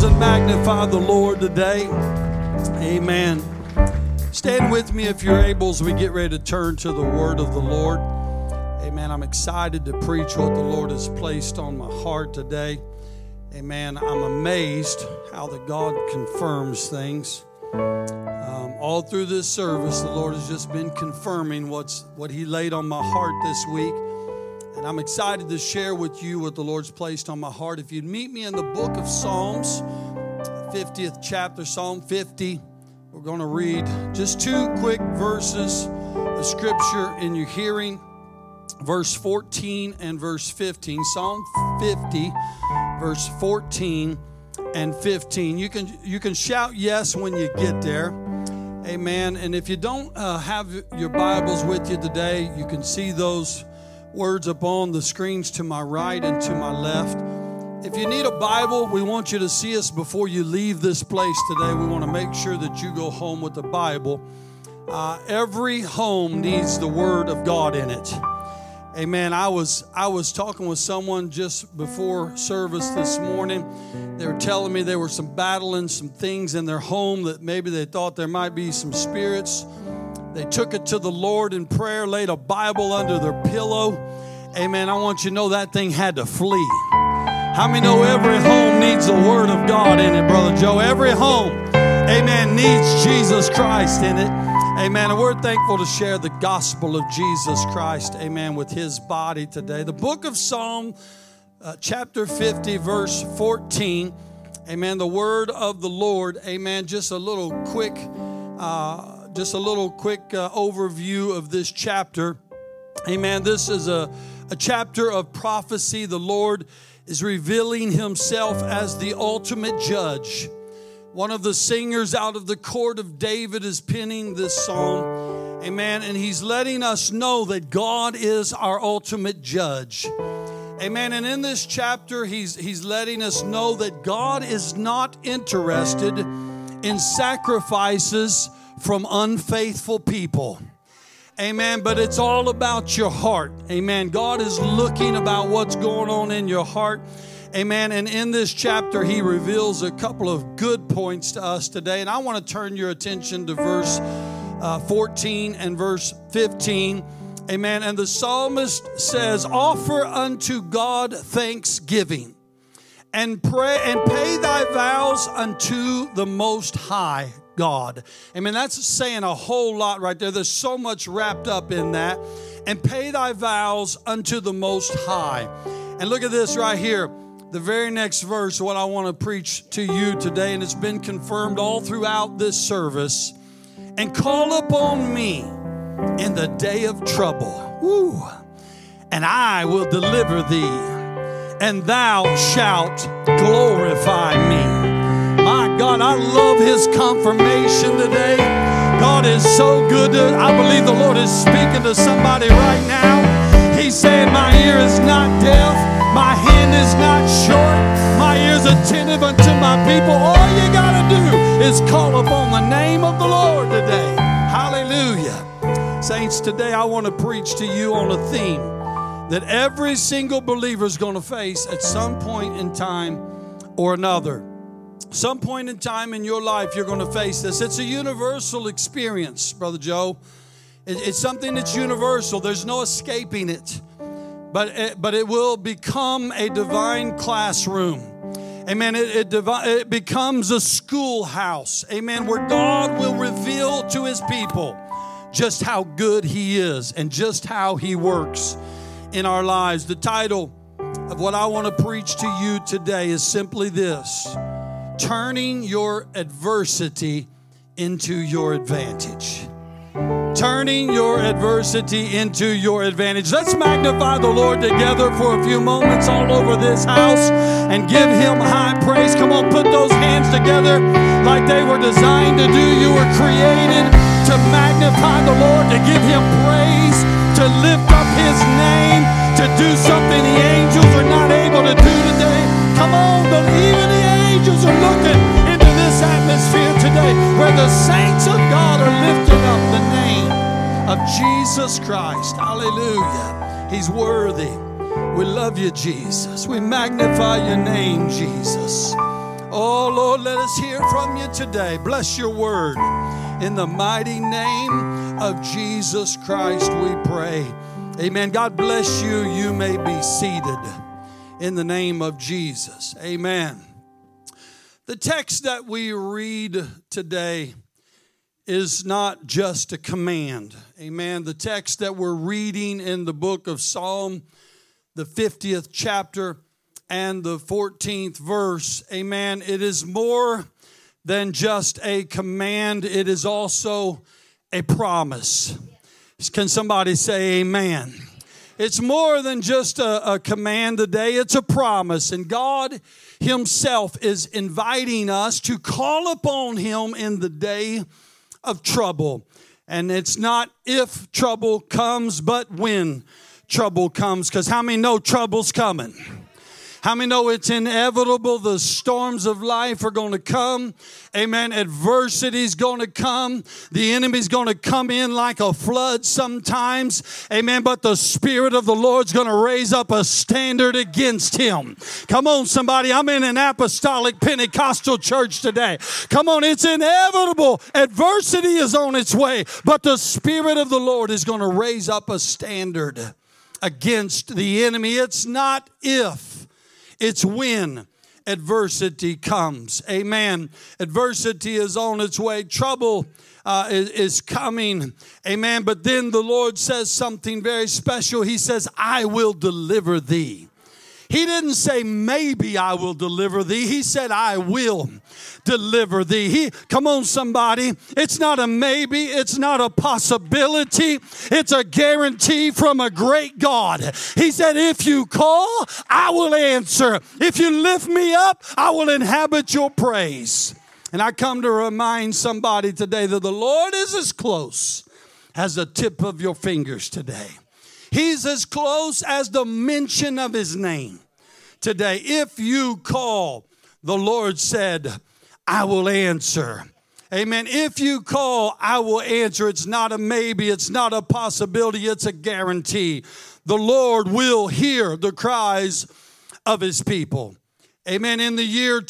and magnify the Lord today. Amen. Stand with me if you're able as we get ready to turn to the word of the Lord. Amen. I'm excited to preach what the Lord has placed on my heart today. Amen. I'm amazed how that God confirms things. All through this service, the Lord has just been confirming what He laid on my heart this week. And I'm excited to share with you what the Lord's placed on my heart. If you'd meet me in the book of Psalms, 50th chapter, Psalm 50, we're going to read just two quick verses of Scripture in your hearing, verse 14 and verse 15. Psalm 50, verse 14 and 15. You can shout yes when you get there. Amen. And if you don't have your Bibles with you today, you can see those words up on the screens to my right and to my left. If you need a Bible, we want you to see us before you leave this place today. We want to make sure that you go home with the Bible. Every home needs the Word of God in it. Amen. I was talking with someone just before service this morning. They were telling me there were battling some things in their home that maybe they thought there might be some spirits. They took it to the Lord in prayer, laid a Bible under their pillow. Amen. I want you to know that thing had to flee. How many know every home needs the Word of God in it, Brother Joe? Every home, amen, needs Jesus Christ in it. Amen. And we're thankful to share the gospel of Jesus Christ, amen, with His body today. The book of Psalm, chapter 50, verse 14. Amen. The word of the Lord. Amen. Just a little quick overview of this chapter. Amen. This is a chapter of prophecy. The Lord is revealing Himself as the ultimate judge. One of the singers out of the court of David is penning this song. Amen. And he's letting us know that God is our ultimate judge. Amen. And in this chapter, he's letting us know that God is not interested in sacrifices from unfaithful people. Amen. But it's all about your heart. Amen. God is looking about what's going on in your heart. Amen. And in this chapter, He reveals a couple of good points to us today. And I want to turn your attention to verse 14 and verse 15. Amen. And the psalmist says, "Offer unto God thanksgiving and pray and pay thy vows unto the Most High God." Amen. That's saying a whole lot right there. There's so much wrapped up in that. And pay thy vows unto the Most High. And look at this right here. The very next verse, what I want to preach to you today, and it's been confirmed all throughout this service. "And call upon me in the day of trouble. Woo. And I will deliver thee, and thou shalt glorify me." My God, I love His confirmation today. God is so good. I believe the Lord is speaking to somebody right now. He's saying, my ear is not deaf. My hand is not short. My ears attentive unto my people. All you got to do is call upon the name of the Lord today. Hallelujah. Saints, today I want to preach to you on a theme that every single believer is going to face at some point in time or another. Some point in time in your life, you're going to face this. It's a universal experience, Brother Joe. It's something that's universal. There's no escaping it. But it will become a divine classroom. Amen. It becomes a schoolhouse. Amen. Where God will reveal to His people just how good He is and just how He works in our lives. The title of what I want to preach to you today is simply this: turning your adversity into your advantage. Turning your adversity into your advantage. Let's magnify the Lord together for a few moments all over this house and give Him high praise. Come on, put those hands together like they were designed to do. You were created to magnify the Lord, to give Him praise, to lift up His name, to do something the angels are not able to do today. Come on, but even the angels are looking into this atmosphere today where the saints of God are lifting up the name of Jesus Christ. Hallelujah. He's worthy. We love you, Jesus. We magnify your name, Jesus. Oh, Lord, let us hear from you today. Bless your word. In the mighty name of Jesus Christ, we pray. Amen. God bless you. You may be seated in the name of Jesus. Amen. The text that we read today is not just a command. Amen. The text that we're reading in the book of Psalm, the 50th chapter and the 14th verse, amen, it is more than just a command. It is also a promise. Can somebody say amen? It's more than just a command today. It's a promise. And God Himself is inviting us to call upon Him in the day of trouble. And it's not if trouble comes, but when trouble comes. Because how many know trouble's coming? How many know it's inevitable? The storms of life are going to come. Amen. Adversity's going to come. The enemy's going to come in like a flood sometimes. Amen. But the Spirit of the Lord's going to raise up a standard against him. Come on, somebody. I'm in an apostolic Pentecostal church today. Come on. It's inevitable. Adversity is on its way. But the Spirit of the Lord is going to raise up a standard against the enemy. It's not if. It's when adversity comes. Amen. Adversity is on its way. Trouble is coming. Amen. But then the Lord says something very special. He says, I will deliver thee. He didn't say, maybe I will deliver thee. He said, I will deliver thee. Come on, somebody. It's not a maybe. It's not a possibility. It's a guarantee from a great God. He said, if you call, I will answer. If you lift me up, I will inhabit your praise. And I come to remind somebody today that the Lord is as close as the tip of your fingers today. He's as close as the mention of His name today. If you call, the Lord said, I will answer. Amen. If you call, I will answer. It's not a maybe. It's not a possibility. It's a guarantee. The Lord will hear the cries of His people. Amen. In the year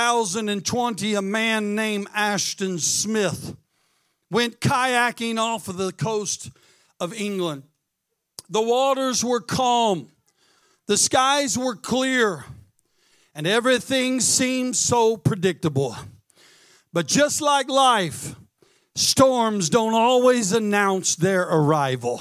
2020, a man named Ashton Smith went kayaking off of the coast of England. The waters were calm. The skies were clear. And everything seemed so predictable. But just like life, storms don't always announce their arrival.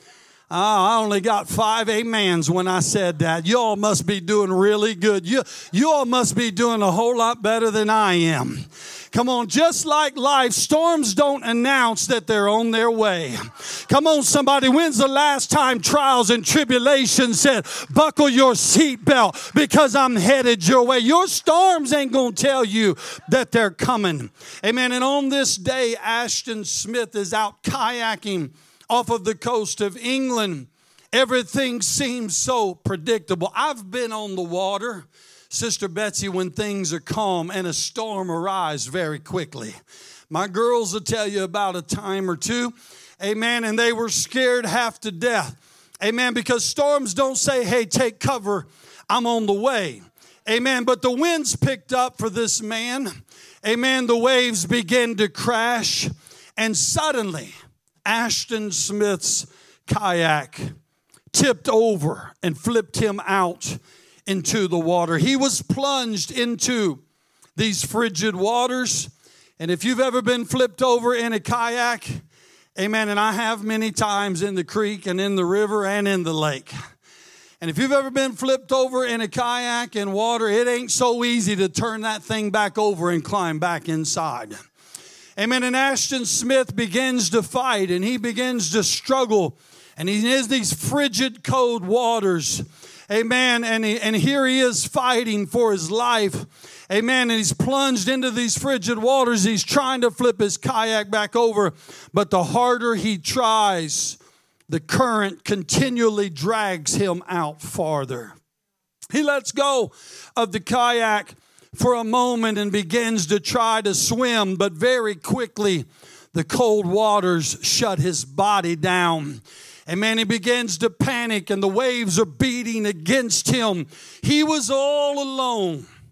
I only got 5 amens when I said that. You all must be doing really good. You all must be doing a whole lot better than I am. Come on, just like life, storms don't announce that they're on their way. Come on, somebody, when's the last time trials and tribulations said, buckle your seatbelt because I'm headed your way? Your storms ain't going to tell you that they're coming. Amen. And on this day, Ashton Smith is out kayaking off of the coast of England. Everything seems so predictable. I've been on the water, Sister Betsy, when things are calm and a storm arrives very quickly. My girls will tell you about a time or two, amen, and they were scared half to death, amen, because storms don't say, hey, take cover, I'm on the way, amen, but the winds picked up for this man, amen, the waves began to crash, and suddenly Ashton Smith's kayak tipped over and flipped him out into the water. He was plunged into these frigid waters. And if you've ever been flipped over in a kayak, amen, and I have many times in the creek and in the river and in the lake. And if you've ever been flipped over in a kayak in water, it ain't so easy to turn that thing back over and climb back inside. Amen. And Ashton Smith begins to fight and he begins to struggle. And he is these frigid, cold waters. Amen. And here he is fighting for his life. Amen. And he's plunged into these frigid waters. He's trying to flip his kayak back over. But the harder he tries, the current continually drags him out farther. He lets go of the kayak for a moment and begins to try to swim. But very quickly, the cold waters shut his body down. Amen. He begins to panic and the waves are beating against him. He was all alone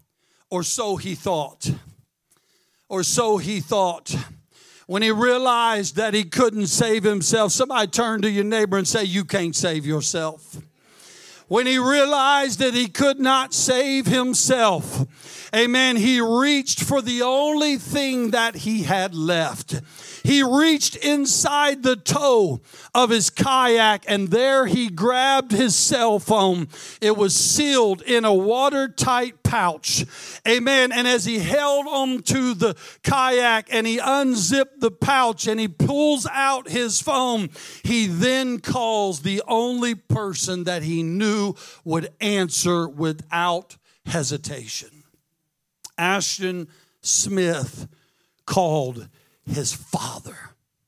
or so he thought. Or so he thought. When he realized that he couldn't save himself, somebody turn to your neighbor and say, you can't save yourself. When he realized that he could not save himself, amen, he reached for the only thing that he had left. He reached inside the toe of his kayak, and there he grabbed his cell phone. It was sealed in a watertight pouch. Amen. And as he held on to the kayak and he unzipped the pouch and he pulls out his phone, he then calls the only person that he knew would answer without hesitation. Ashton Smith called his father.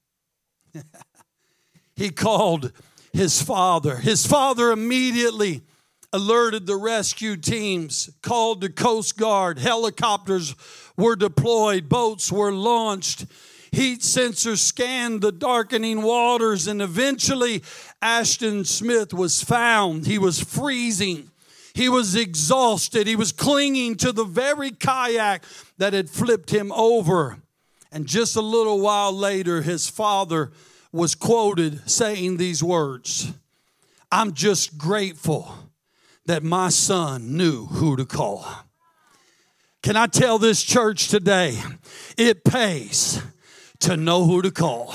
He called his father. His father immediately alerted the rescue teams, called the Coast Guard. Helicopters were deployed. Boats were launched. Heat sensors scanned the darkening waters, and eventually Ashton Smith was found. He was freezing. He was exhausted. He was clinging to the very kayak that had flipped him over. And just a little while later, his father was quoted saying these words, "I'm just grateful that my son knew who to call." Can I tell this church today, it pays to know who to call.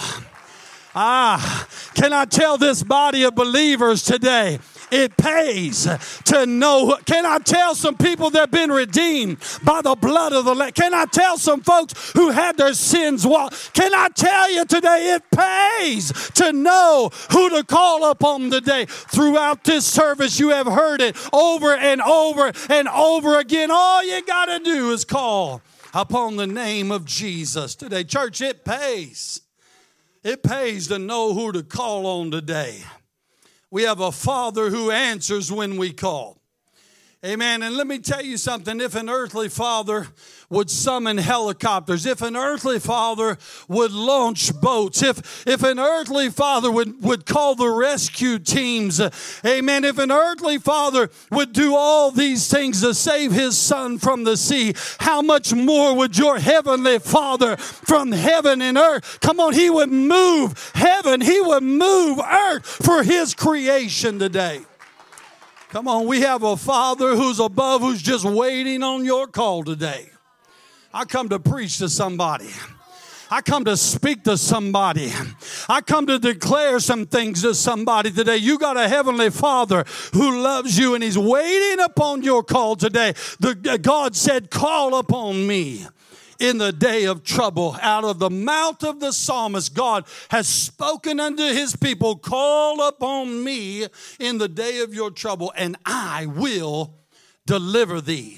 Can I tell this body of believers today, it pays to know. Can I tell some people that have been redeemed by the blood of the Lamb? Can I tell some folks who had their sins washed? Can I tell you today, it pays to know who to call upon today. Throughout this service, you have heard it over and over and over again. All you got to do is call upon the name of Jesus today. Church, it pays. It pays to know who to call on today. We have a Father who answers when we call. Amen. And let me tell you something. If an earthly father would summon helicopters, if an earthly father would launch boats, if an earthly father would call the rescue teams, amen, if an earthly father would do all these things to save his son from the sea, how much more would your heavenly Father from heaven and earth? Come on, he would move heaven, he would move earth for his creation today. Come on, we have a Father who's above, who's just waiting on your call today. I come to preach to somebody. I come to speak to somebody. I come to declare some things to somebody today. You got a heavenly Father who loves you, and he's waiting upon your call today. God said, call upon me in the day of trouble. Out of the mouth of the psalmist, God has spoken unto his people, call upon me in the day of your trouble, and I will deliver thee.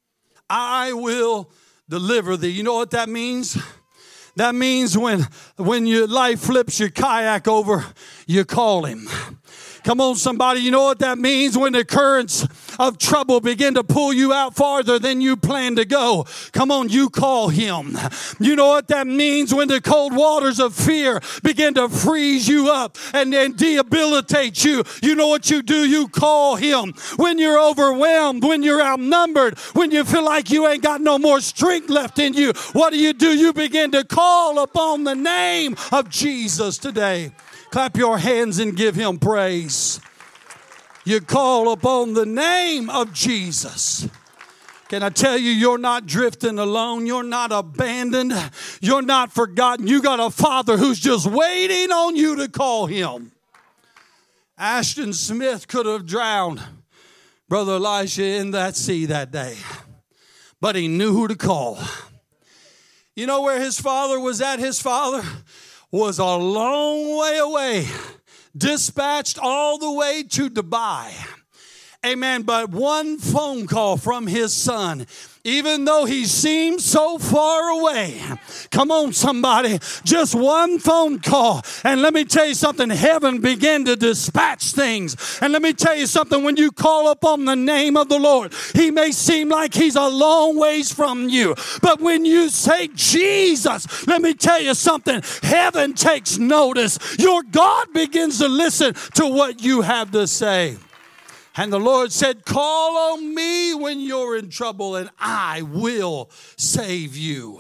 I will deliver thee. You know what that means? That means when your life flips your kayak over, you call him. Come on, somebody. You know what that means? When the currents of trouble begin to pull you out farther than you plan to go. Come on, you call him. You know what that means? When the cold waters of fear begin to freeze you up and debilitate you. You know what you do? You call him. When you're overwhelmed, when you're outnumbered, when you feel like you ain't got no more strength left in you, what do? You begin to call upon the name of Jesus today. Clap your hands and give him praise. You call upon the name of Jesus. Can I tell you, you're not drifting alone. You're not abandoned. You're not forgotten. You got a Father who's just waiting on you to call him. Ashton Smith could have drowned Brother Elisha in that sea that day, but he knew who to call. You know where his father was at? His father was a long way away, dispatched all the way to Dubai. Amen. But one phone call from his son, even though he seemed so far away. Come on, somebody. Just one phone call. And let me tell you something. Heaven began to dispatch things. And let me tell you something. When you call upon the name of the Lord, he may seem like he's a long ways from you. But when you say Jesus, let me tell you something. Heaven takes notice. Your God begins to listen to what you have to say. And the Lord said, call on me when you're in trouble and I will save you.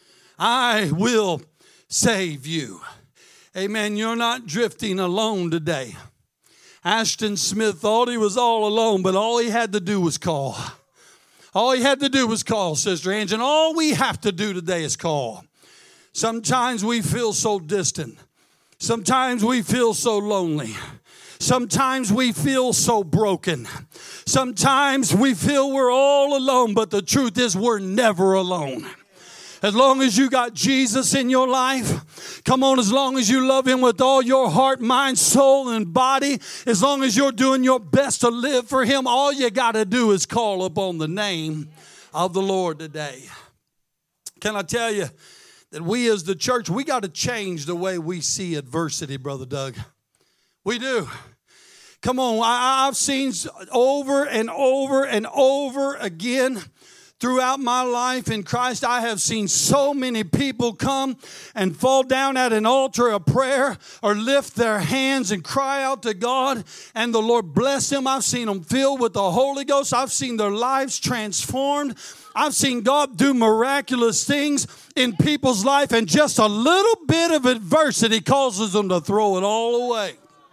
I will save you. Amen. You're not drifting alone today. Ashton Smith thought he was all alone, but all he had to do was call. All he had to do was call, Sister Angie. And all we have to do today is call. Sometimes we feel so distant. Sometimes we feel so lonely. Sometimes we feel so broken. Sometimes we feel we're all alone, but the truth is we're never alone. As long as you got Jesus in your life, come on, as long as you love Him with all your heart, mind, soul, and body, as long as you're doing your best to live for Him, all you got to do is call upon the name of the Lord today. Can I tell you that we as the church, we got to change the way we see adversity, Brother Doug. We do. Come on, I've seen over and over and over again throughout my life in Christ, I have seen so many people come and fall down at an altar of prayer or lift their hands and cry out to God, and the Lord bless them. I've seen them filled with the Holy Ghost. I've seen their lives transformed. I've seen God do miraculous things in people's life, and just a little bit of adversity causes them to throw it all away.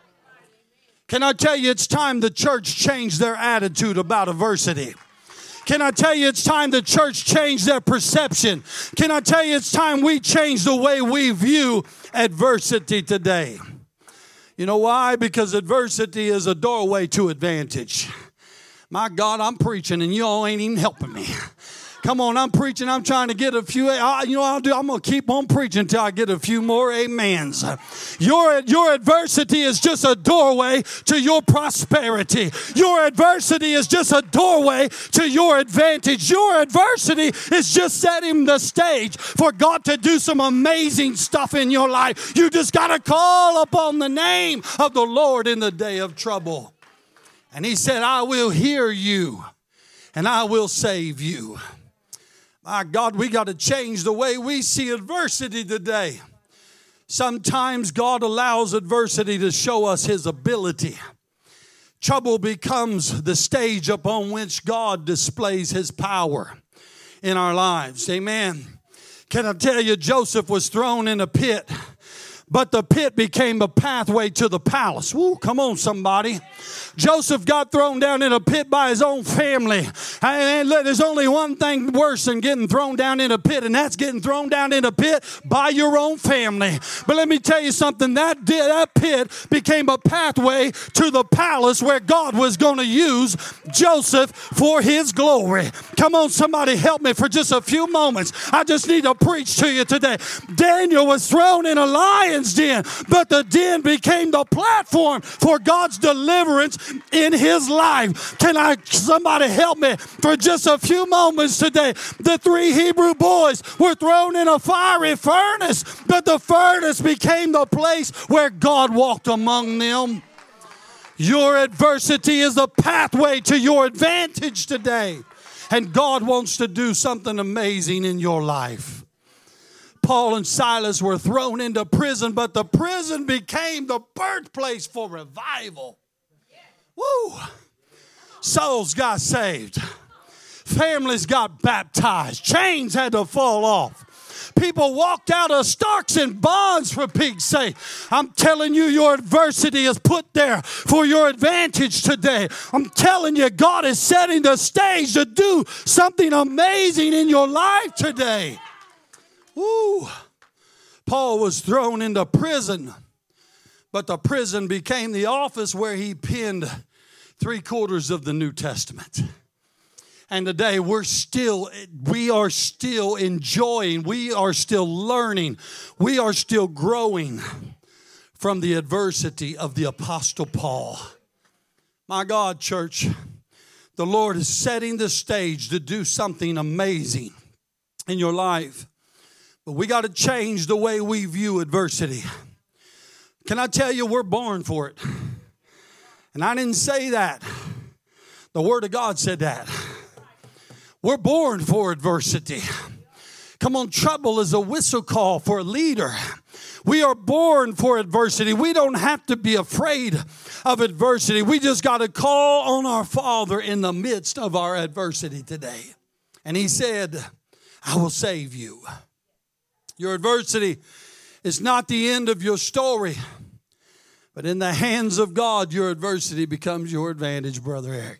Can I tell you, it's time the church changed their attitude about adversity. Can I tell you, it's time the church changed their perception. Can I tell you, it's time we change the way we view adversity today. You know why? Because adversity is a doorway to advantage. My God, I'm preaching and y'all ain't even helping me. Come on, I'm preaching. I'm trying to get a few. You know what I'll do? I'm going to keep on preaching until I get a few more amens. Your adversity is just a doorway to your prosperity. Your adversity is just a doorway to your advantage. Your adversity is just setting the stage for God to do some amazing stuff in your life. You just got to call upon the name of the Lord in the day of trouble. And He said, I will hear you and I will save you. My God, we got to change the way we see adversity today. Sometimes God allows adversity to show us His ability. Trouble becomes the stage upon which God displays His power in our lives. Amen. Can I tell you, Joseph was thrown in a pit, but the pit became a pathway to the palace. Woo, come on, somebody. Joseph got thrown down in a pit by his own family. And there's only one thing worse than getting thrown down in a pit, and that's getting thrown down in a pit by your own family. But let me tell you something. That pit became a pathway to the palace where God was going to use Joseph for His glory. Come on, somebody help me for just a few moments. I just need to preach to you today. Daniel was thrown in a lion's den, but the den became the platform for God's deliverance in his life. Can somebody help me for just a few moments today? The 3 Hebrew boys were thrown in a fiery furnace, but the furnace became the place where God walked among them. Your adversity is the pathway to your advantage today. And God wants to do something amazing in your life. Paul and Silas were thrown into prison, but the prison became the birthplace for revival. Woo! Souls got saved. Families got baptized. Chains had to fall off. People walked out of stocks and bonds for Pete's sake. I'm telling you, your adversity is put there for your advantage today. I'm telling you, God is setting the stage to do something amazing in your life today. Woo! Paul was thrown into prison, but the prison became the office where he penned 3/4 of the New Testament. And today we are still enjoying, we are still learning, we are still growing from the adversity of the Apostle Paul. My God, church, the Lord is setting the stage to do something amazing in your life. But we got to change the way we view adversity. Can I tell you, we're born for it. And I didn't say that. The Word of God said that. We're born for adversity. Come on, trouble is a whistle call for a leader. We are born for adversity. We don't have to be afraid of adversity. We just got to call on our Father in the midst of our adversity today. And He said, I will save you. Your adversity is not the end of your story, but in the hands of God, your adversity becomes your advantage, Brother Eric.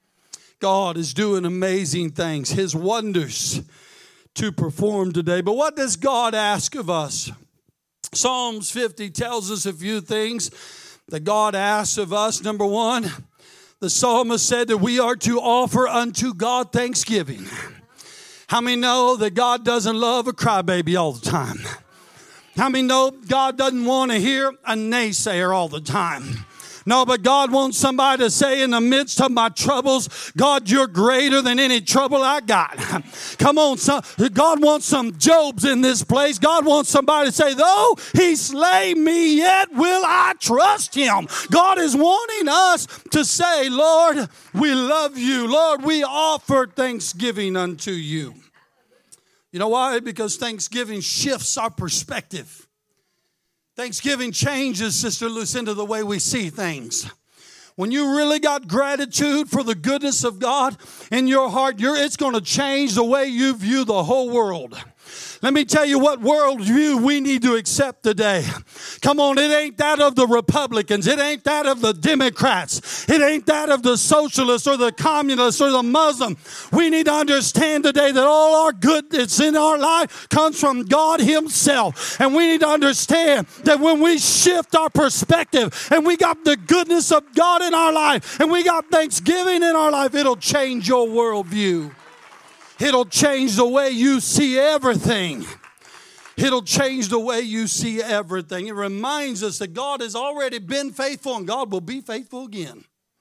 God is doing amazing things, His wonders to perform today. But what does God ask of us? Psalms 50 tells us a few things that God asks of us. Number one, the psalmist said that we are to offer unto God thanksgiving. How many know that God doesn't love a crybaby all the time? How many know God doesn't want to hear a naysayer all the time? No, but God wants somebody to say in the midst of my troubles, God, you're greater than any trouble I got. Come on, God wants some Jobs in this place. God wants somebody to say, though He slay me, yet will I trust Him. God is wanting us to say, Lord, we love you. Lord, we offer thanksgiving unto you. You know why? Because thanksgiving shifts our perspective. Thanksgiving changes, Sister Lucinda, the way we see things. When you really got gratitude for the goodness of God in your heart, it's going to change the way you view the whole world. Let me tell you what worldview we need to accept today. Come on, it ain't that of the Republicans. It ain't that of the Democrats. It ain't that of the socialists or the communists or the Muslim. We need to understand today that all our good that's in our life comes from God Himself. And we need to understand that when we shift our perspective and we got the goodness of God in our life and we got thanksgiving in our life, it'll change your worldview. It'll change the way you see everything. It'll change the way you see everything. It reminds us that God has already been faithful and God will be faithful again.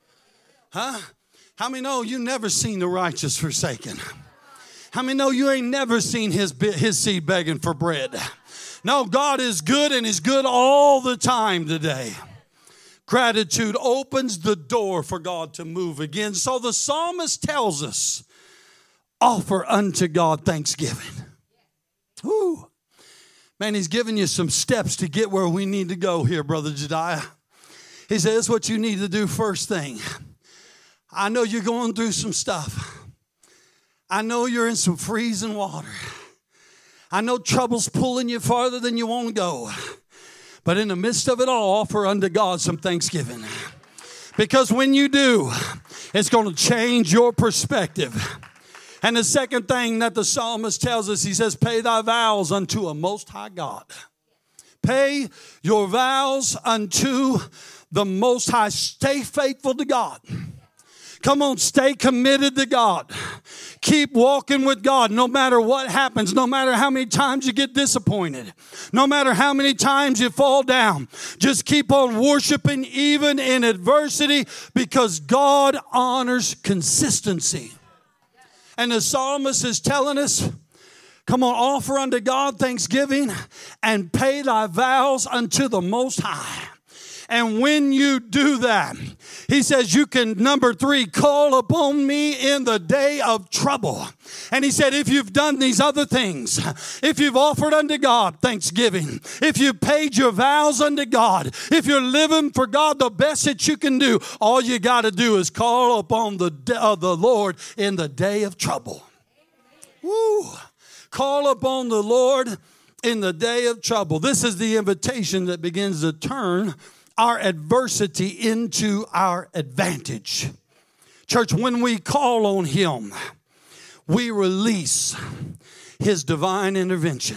Huh? How many know you never seen the righteous forsaken? How many know you ain't never seen his seed begging for bread? No, God is good and He's good all the time today. Gratitude opens the door for God to move again. So the psalmist tells us, offer unto God thanksgiving. Woo. Man, He's giving you some steps to get where we need to go here, Brother Jediah. He says what you need to do first thing. I know you're going through some stuff. I know you're in some freezing water. I know trouble's pulling you farther than you want to go. But in the midst of it all, offer unto God some thanksgiving. Because when you do, it's going to change your perspective. And the second thing that the psalmist tells us, he says, pay thy vows unto a most high God. Pay your vows unto the Most High. Stay faithful to God. Come on, stay committed to God. Keep walking with God no matter what happens, no matter how many times you get disappointed, no matter how many times you fall down. Just keep on worshiping even in adversity because God honors consistency. And the psalmist is telling us, come on, offer unto God thanksgiving and pay thy vows unto the Most High. And when you do that, he says you can, number 3, call upon me in the day of trouble. And he said, if you've done these other things, if you've offered unto God thanksgiving, if you've paid your vows unto God, if you're living for God the best that you can do, all you got to do is call upon the Lord in the day of trouble. Woo! Call upon the Lord in the day of trouble. This is the invitation that begins to turn our adversity into our advantage. Church, when we call on Him, we release His divine intervention.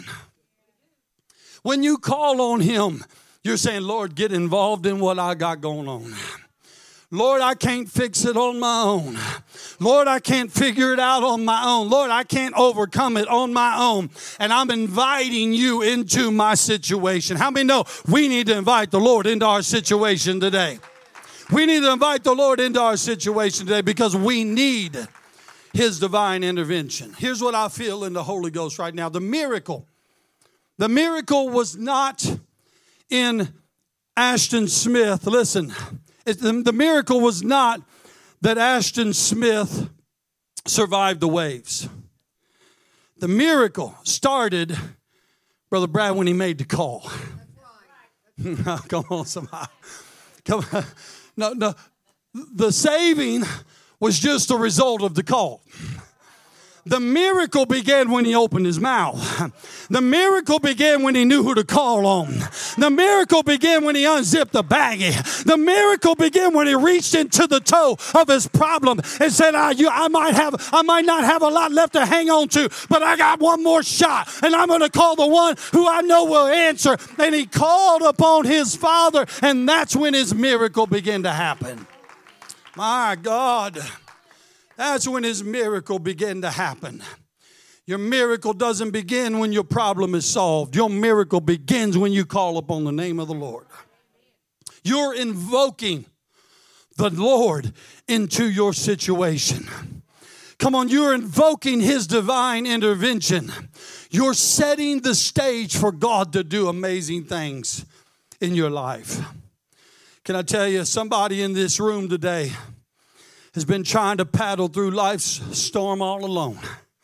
When you call on Him, you're saying, Lord, get involved in what I got going on. Lord, I can't fix it on my own. Lord, I can't figure it out on my own. Lord, I can't overcome it on my own. And I'm inviting you into my situation. How many know we need to invite the Lord into our situation today? We need to invite the Lord into our situation today because we need His divine intervention. Here's what I feel in the Holy Ghost right now. The miracle was not in Ashton Smith. Listen. The miracle was not that Ashton Smith survived the waves. The miracle started, Brother Brad, when he made the call. Come on, somebody. Come on. No. The saving was just a result of the call. The miracle began when he opened his mouth. The miracle began when he knew who to call on. The miracle began when he unzipped the baggie. The miracle began when he reached into the toe of his problem and said, I might not have a lot left to hang on to, but I got one more shot, and I'm going to call the one who I know will answer. And he called upon his Father, and that's when his miracle began to happen. My God. That's when his miracle began to happen. Your miracle doesn't begin when your problem is solved. Your miracle begins when you call upon the name of the Lord. You're invoking the Lord into your situation. Come on, you're invoking his divine intervention. You're setting the stage for God to do amazing things in your life. Can I tell you, somebody in this room today has been trying to paddle through life's storm all alone.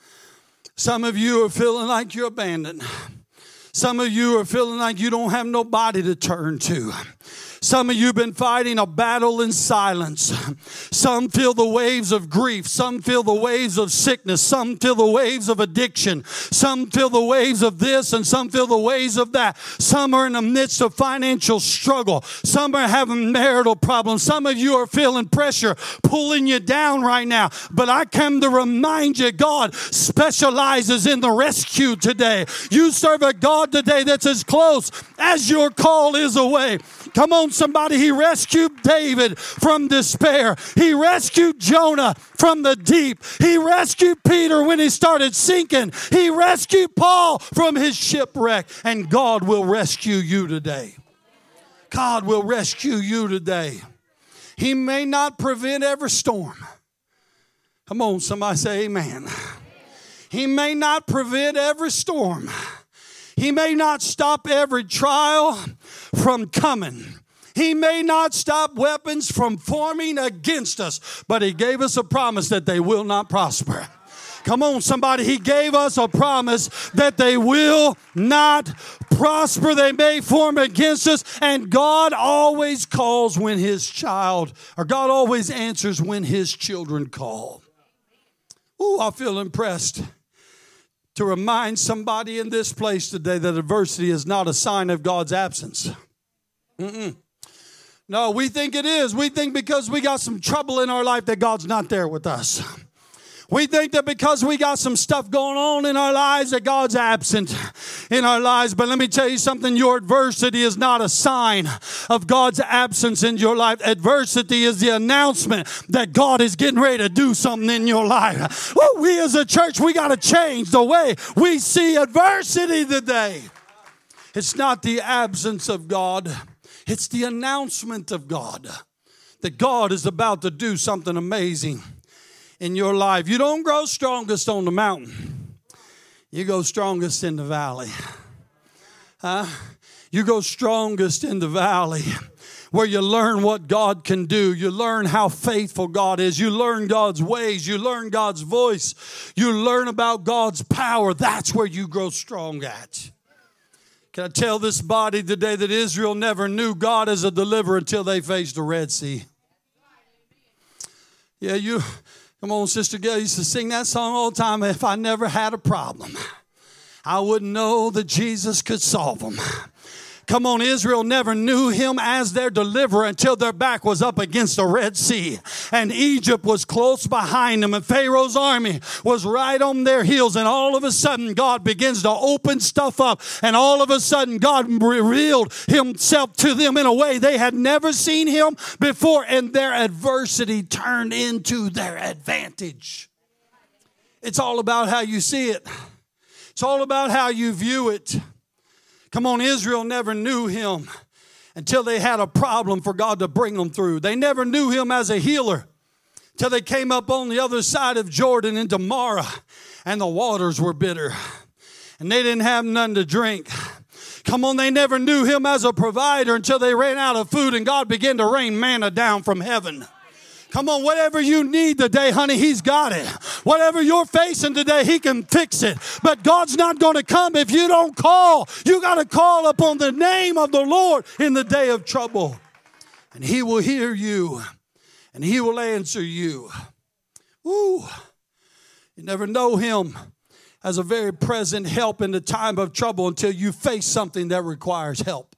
Some of you are feeling like you're abandoned. Some of you are feeling like you don't have nobody to turn to. Some of you have been fighting a battle in silence. Some feel the waves of grief. Some feel the waves of sickness. Some feel the waves of addiction. Some feel the waves of this, and some feel the waves of that. Some are in the midst of financial struggle. Some are having marital problems. Some of you are feeling pressure pulling you down right now. But I come to remind you, God specializes in the rescue today. You serve a God today that's as close as your call is away. Come on, somebody. He rescued David from despair. He rescued Jonah from the deep. He rescued Peter when he started sinking. He rescued Paul from his shipwreck. And God will rescue you today. God will rescue you today. He may not prevent every storm. Come on, somebody say amen. He may not prevent every storm. He may not stop every trial from coming. He may not stop weapons from forming against us, but he gave us a promise that they will not prosper. Come on, somebody. He gave us a promise that they will not prosper. They may form against us, and God always calls when his child, or God always answers when his children call. Ooh, I feel impressed to remind somebody in this place today that adversity is not a sign of God's absence. No, we think it is. We think because we got some trouble in our life that God's not there with us. We think that because we got some stuff going on in our lives that God's absent in our lives. But let me tell you something. Your adversity is not a sign of God's absence in your life. Adversity is the announcement that God is getting ready to do something in your life. Well, we as a church, we got to change the way we see adversity today. It's not the absence of God. It's the announcement of God that God is about to do something amazing in your life. You don't grow strongest on the mountain. You go strongest in the valley. You go strongest in the valley where you learn what God can do. You learn how faithful God is. You learn God's ways. You learn God's voice. You learn about God's power. That's where you grow strong at. Can I tell this body today that Israel never knew God as a deliverer until they faced the Red Sea? Yeah, come on, Sister Gail used to sing that song all the time. If I never had a problem, I wouldn't know that Jesus could solve them. Come on, Israel never knew him as their deliverer until their back was up against the Red Sea. And Egypt was close behind them. And Pharaoh's army was right on their heels. And all of a sudden, God begins to open stuff up. And all of a sudden, God revealed himself to them in a way they had never seen him before. And their adversity turned into their advantage. It's all about how you see it. It's all about how you view it. Come on, Israel never knew him until they had a problem for God to bring them through. They never knew him as a healer till they came up on the other side of Jordan into Marah, and the waters were bitter, and they didn't have none to drink. Come on, they never knew him as a provider until they ran out of food, and God began to rain manna down from heaven. Come on, whatever you need today, honey, He's got it. Whatever you're facing today, He can fix it. But God's not going to come if you don't call. You got to call upon the name of the Lord in the day of trouble. And He will hear you, and He will answer you. Woo! You never know Him as a very present help in the time of trouble until you face something that requires help.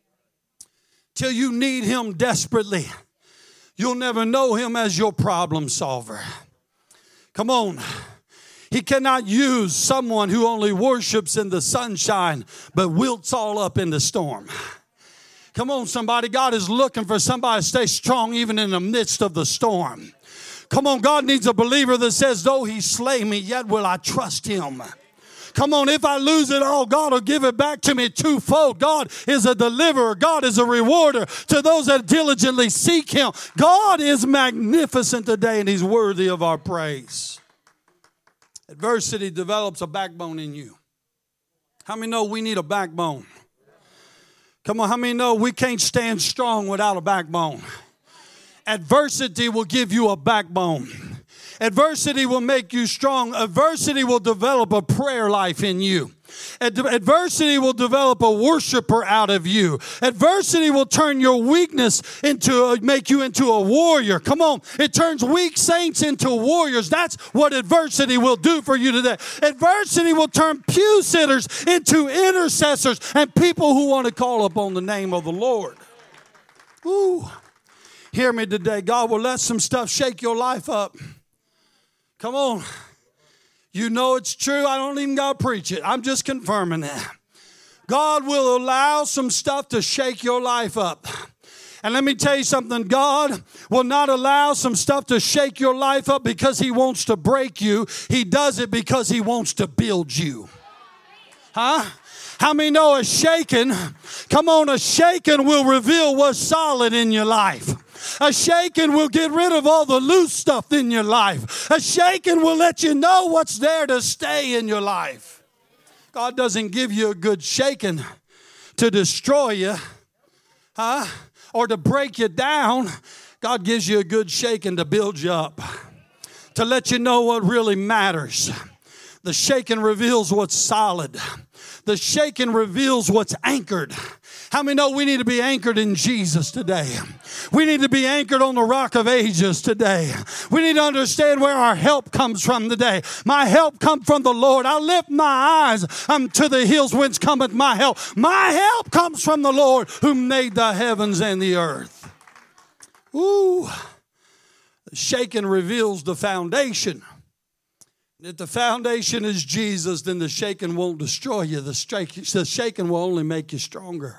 Till you need Him desperately. You'll never know Him as your problem solver. Come on. He cannot use someone who only worships in the sunshine but wilts all up in the storm. Come on, somebody. God is looking for somebody to stay strong even in the midst of the storm. Come on, God needs a believer that says, though He slay me, yet will I trust Him. Come on, if I lose it all, God will give it back to me twofold. God is a deliverer. God is a rewarder to those that diligently seek Him. God is magnificent today, and He's worthy of our praise. Adversity develops a backbone in you. How many know we need a backbone? Come on, how many know we can't stand strong without a backbone? Adversity will give you a backbone. Adversity will make you strong. Adversity will develop a prayer life in you. Adversity will develop a worshiper out of you. Adversity will turn your weakness make you into a warrior. Come on. It turns weak saints into warriors. That's what adversity will do for you today. Adversity will turn pew sitters into intercessors and people who want to call upon the name of the Lord. Ooh. Hear me today. God will let some stuff shake your life up. Come on. You know it's true. I don't even got to preach it. I'm just confirming that. God will allow some stuff to shake your life up. And let me tell you something. God will not allow some stuff to shake your life up because He wants to break you. He does it because He wants to build you. Huh? How many know a shaking? Come on, a shaking will reveal what's solid in your life. A shaking will get rid of all the loose stuff in your life. A shaking will let you know what's there to stay in your life. God doesn't give you a good shaking to destroy you, or to break you down. God gives you a good shaking to build you up, to let you know what really matters. The shaking reveals what's solid. The shaking reveals what's anchored. How many know we need to be anchored in Jesus today? We need to be anchored on the rock of ages today. We need to understand where our help comes from today. My help comes from the Lord. I lift my eyes to the hills whence cometh my help. My help comes from the Lord who made the heavens and the earth. Ooh. The shaking reveals the foundation. If the foundation is Jesus, then the shaking won't destroy you. The shaking will only make you stronger.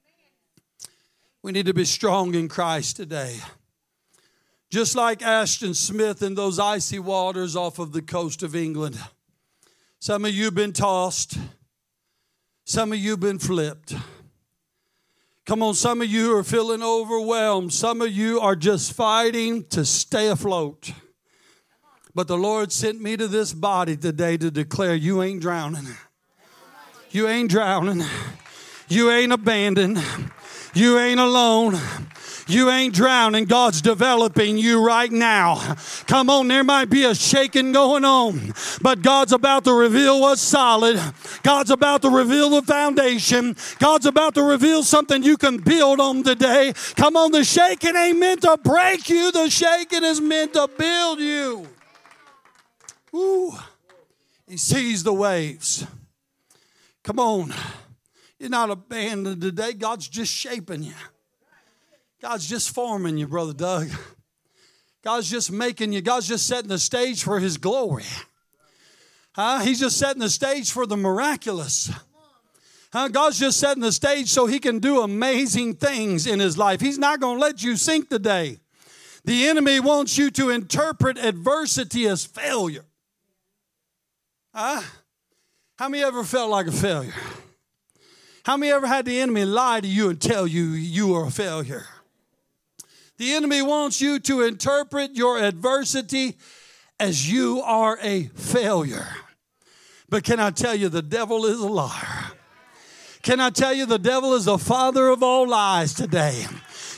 We need to be strong in Christ today. Just like Ashton Smith in those icy waters off of the coast of England. Some of you have been tossed. Some of you have been flipped. Come on, some of you are feeling overwhelmed. Some of you are just fighting to stay afloat. But the Lord sent me to this body today to declare you ain't drowning. You ain't drowning. You ain't abandoned. You ain't alone. You ain't drowning. God's developing you right now. Come on, there might be a shaking going on, but God's about to reveal what's solid. God's about to reveal the foundation. God's about to reveal something you can build on today. Come on, the shaking ain't meant to break you. The shaking is meant to build you. Ooh. He sees the waves. Come on. You're not abandoned today. God's just shaping you. God's just forming you, Brother Doug. God's just making you. God's just setting the stage for His glory. He's just setting the stage for the miraculous. God's just setting the stage so He can do amazing things in His life. He's not going to let you sink today. The enemy wants you to interpret adversity as failure. How many ever felt like a failure? How many ever had the enemy lie to you and tell you you are a failure? The enemy wants you to interpret your adversity as you are a failure. But can I tell you, the devil is a liar. Can I tell you, the devil is the father of all lies today.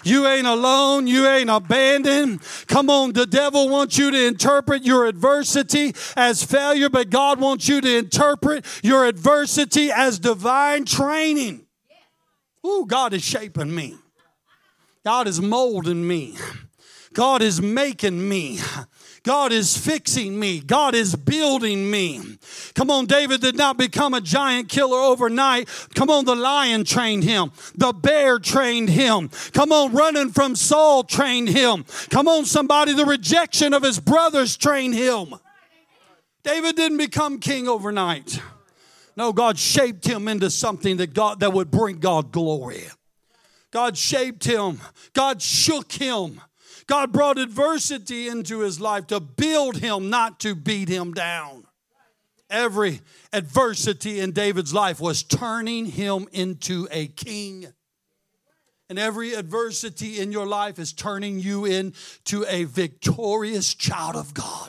You ain't alone. You ain't abandoned. Come on, the devil wants you to interpret your adversity as failure, but God wants you to interpret your adversity as divine training. Ooh, God is shaping me. God is molding me. God is making me. God is fixing me. God is building me. Come on, David did not become a giant killer overnight. Come on, the lion trained him. The bear trained him. Come on, running from Saul trained him. Come on, somebody, the rejection of his brothers trained him. David didn't become king overnight. No, God shaped him into something that would bring God glory. God shaped him. God shook him. God brought adversity into his life to build him, not to beat him down. Every adversity in David's life was turning him into a king. And every adversity in your life is turning you into a victorious child of God.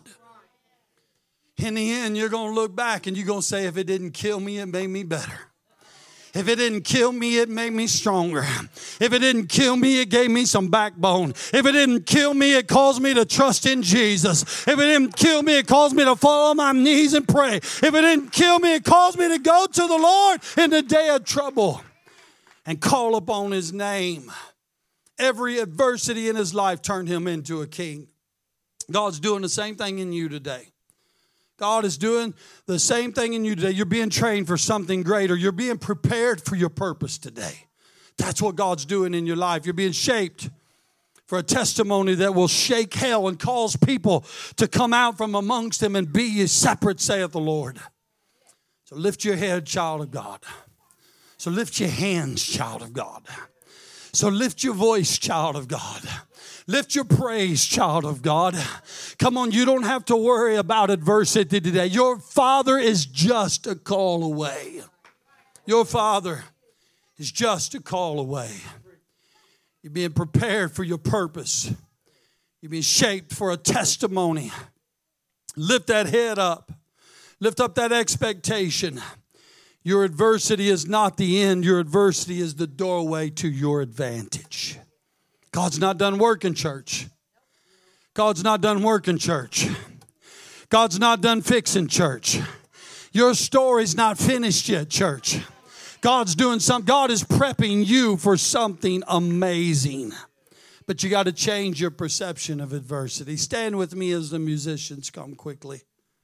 In the end, you're going to look back and you're going to say, if it didn't kill me, it made me better. If it didn't kill me, it made me stronger. If it didn't kill me, it gave me some backbone. If it didn't kill me, it caused me to trust in Jesus. If it didn't kill me, it caused me to fall on my knees and pray. If it didn't kill me, it caused me to go to the Lord in the day of trouble and call upon his name. Every adversity in his life turned him into a king. God's doing the same thing in you today. God is doing the same thing in you today. You're being trained for something greater. You're being prepared for your purpose today. That's what God's doing in your life. You're being shaped for a testimony that will shake hell and cause people to come out from amongst them and be ye separate, saith the Lord. So lift your head, child of God. So lift your hands, child of God. So lift your voice, child of God. Lift your praise, child of God. Come on, you don't have to worry about adversity today. Your Father is just a call away. Your Father is just a call away. You're being prepared for your purpose. You're being shaped for a testimony. Lift that head up. Lift up that expectation. Your adversity is not the end. Your adversity is the doorway to your advantage. God's not done working, church. God's not done working, church. God's not done fixing, church. Your story's not finished yet, church. God's doing something. God is prepping you for something amazing. But you got to change your perception of adversity. Stand with me as the musicians come quickly.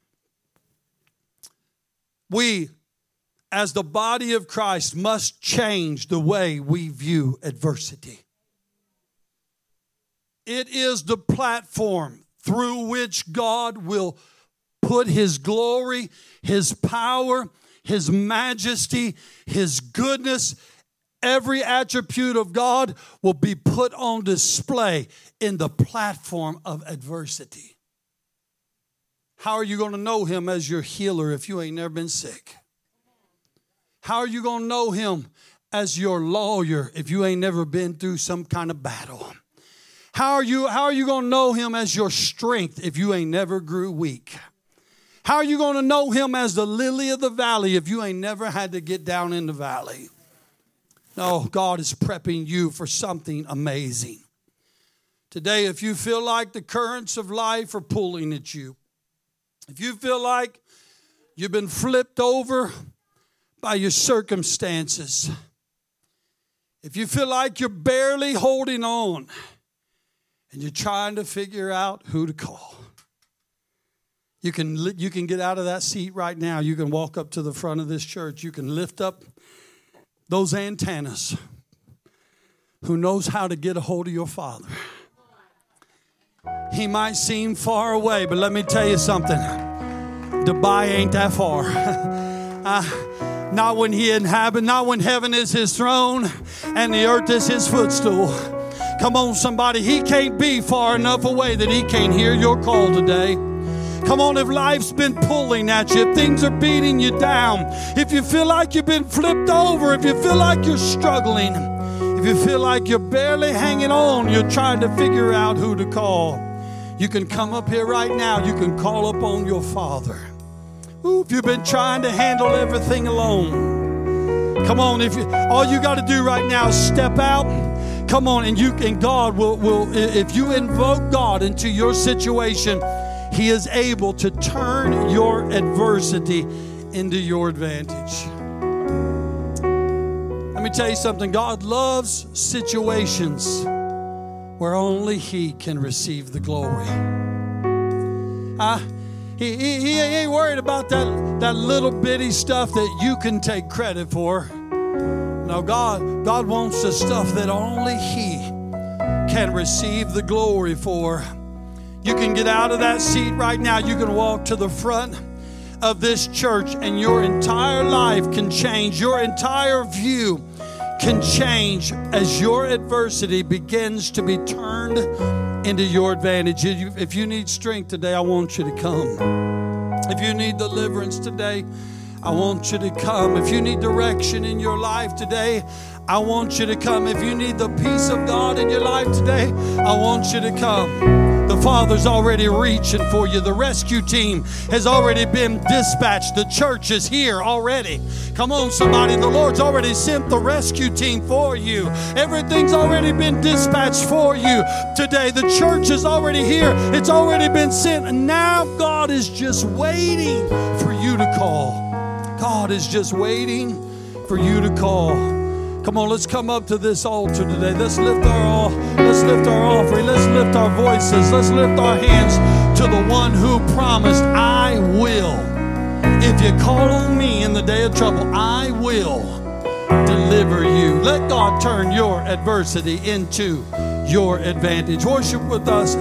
We, as the body of Christ, must change the way we view adversity. It is the platform through which God will put his glory, his power, his majesty, his goodness. Every attribute of God will be put on display in the platform of adversity. How are you going to know him as your healer if you ain't never been sick? How are you going to know him as your lawyer if you ain't never been through some kind of battle? How are you going to know him as your strength if you ain't never grew weak? How are you going to know him as the lily of the valley if you ain't never had to get down in the valley? No, God is prepping you for something amazing. Today, if you feel like the currents of life are pulling at you, if you feel like you've been flipped over by your circumstances, if you feel like you're barely holding on, and you're trying to figure out who to call, you can get out of that seat right now. You can walk up to the front of this church. You can lift up those antennas. Who knows how to get a hold of your Father? He might seem far away, but let me tell you something. Dubai ain't that far. Not when he inhabits, not when heaven is his throne and the earth is his footstool. Come on, somebody. He can't be far enough away that he can't hear your call today. Come on, if life's been pulling at you, if things are beating you down, if you feel like you've been flipped over, if you feel like you're struggling, if you feel like you're barely hanging on, you're trying to figure out who to call, you can come up here right now. You can call upon your Father. Ooh, if you've been trying to handle everything alone, come on. All you got to do right now is step out. Come on, and God will, if you invoke God into your situation, He is able to turn your adversity into your advantage. Let me tell you something. God loves situations where only He can receive the glory. He ain't worried about that little bitty stuff that you can take credit for. No, God wants the stuff that only He can receive the glory for. You can get out of that seat right now. You can walk to the front of this church and your entire life can change. Your entire view can change as your adversity begins to be turned into your advantage. If you need strength today, I want you to come. If you need deliverance today, I want you to come. If you need direction in your life today, I want you to come. If you need the peace of God in your life today, I want you to come. The Father's already reaching for you. The rescue team has already been dispatched. The church is here already. Come on, somebody. The Lord's already sent the rescue team for you. Everything's already been dispatched for you today. The church is already here. It's already been sent. And now God is just waiting for you to call. God is just waiting for you to call. Come on, let's come up to this altar today. Let's lift our offering. Let's lift our voices. Let's lift our hands to the one who promised, I will. If you call on me in the day of trouble, I will deliver you. Let God turn your adversity into your advantage. Worship with us.